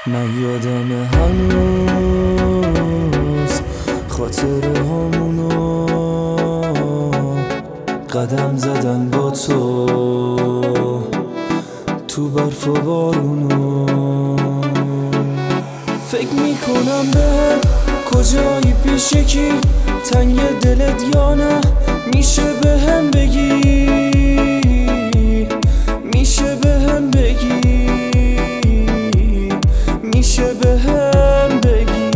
من یادم هنوز خاطره همونو قدم زدن با تو برف و بارونو. فکر میکنم به کجایی پیش کی تنگ دلت یا نه، میشه به هم بگی، میشه به هم بگی، میشه به هم بگی.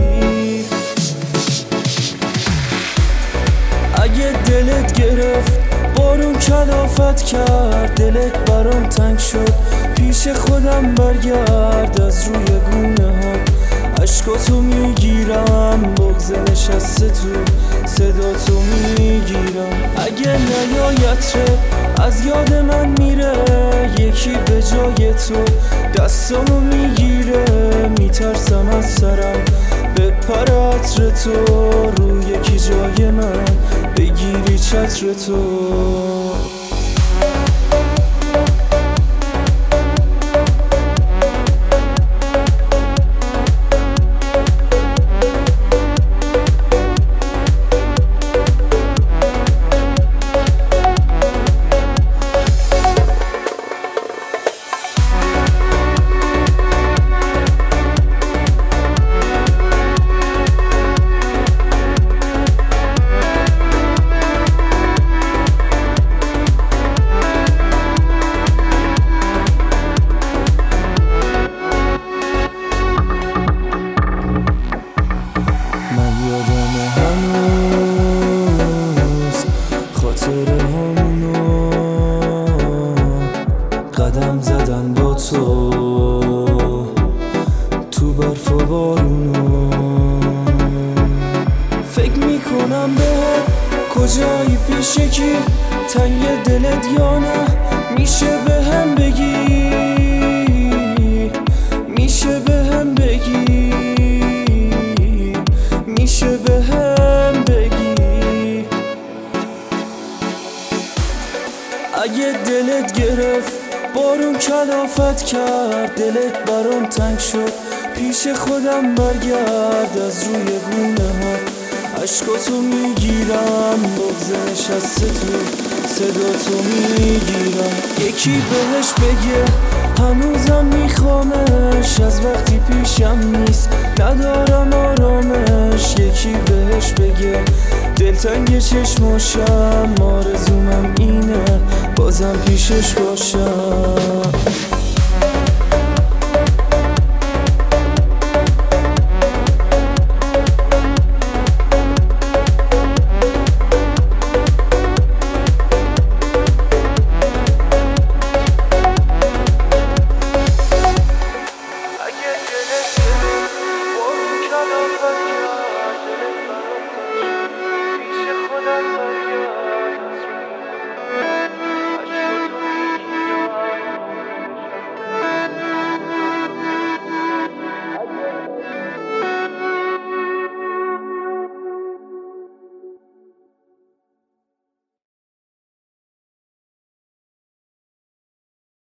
اگه دلت گرفت بارون کلافت کرد، دلت برام تنگ شد، پیش خودم برگرد. از روی گونه ها عشقاتو میگیرم، بغض نشسته تو صداتو میگیرم. اگه نیایت از یاد من میره، یکی به جای تو دستامو میگیره. میترسم از سرم بپره عطر تو، رو یکی جای من بگیری چتر تو. قدم زدن با تو برف و بارونو. فکر میکنم به کجایی پیش کی تنگ دلت یا نه، میشه به هم بگی، میشه به هم بگی، میشه به هم بگی. اگه دلت گرفت بارون کلافت کرد، دلت برام تنگ شد، پیش خودم برگرد. از روی گونه ها عشقاتو میگیرم، بغض نشسته تو صداتو میگیرم. یکی بهش بگه هنوزم میخوامش، از وقتی پیشم نیست ندارم آرامش. یکی بهش بگه دلتنگ چشماشم، آرزومم اینه بازم پیشش باشم.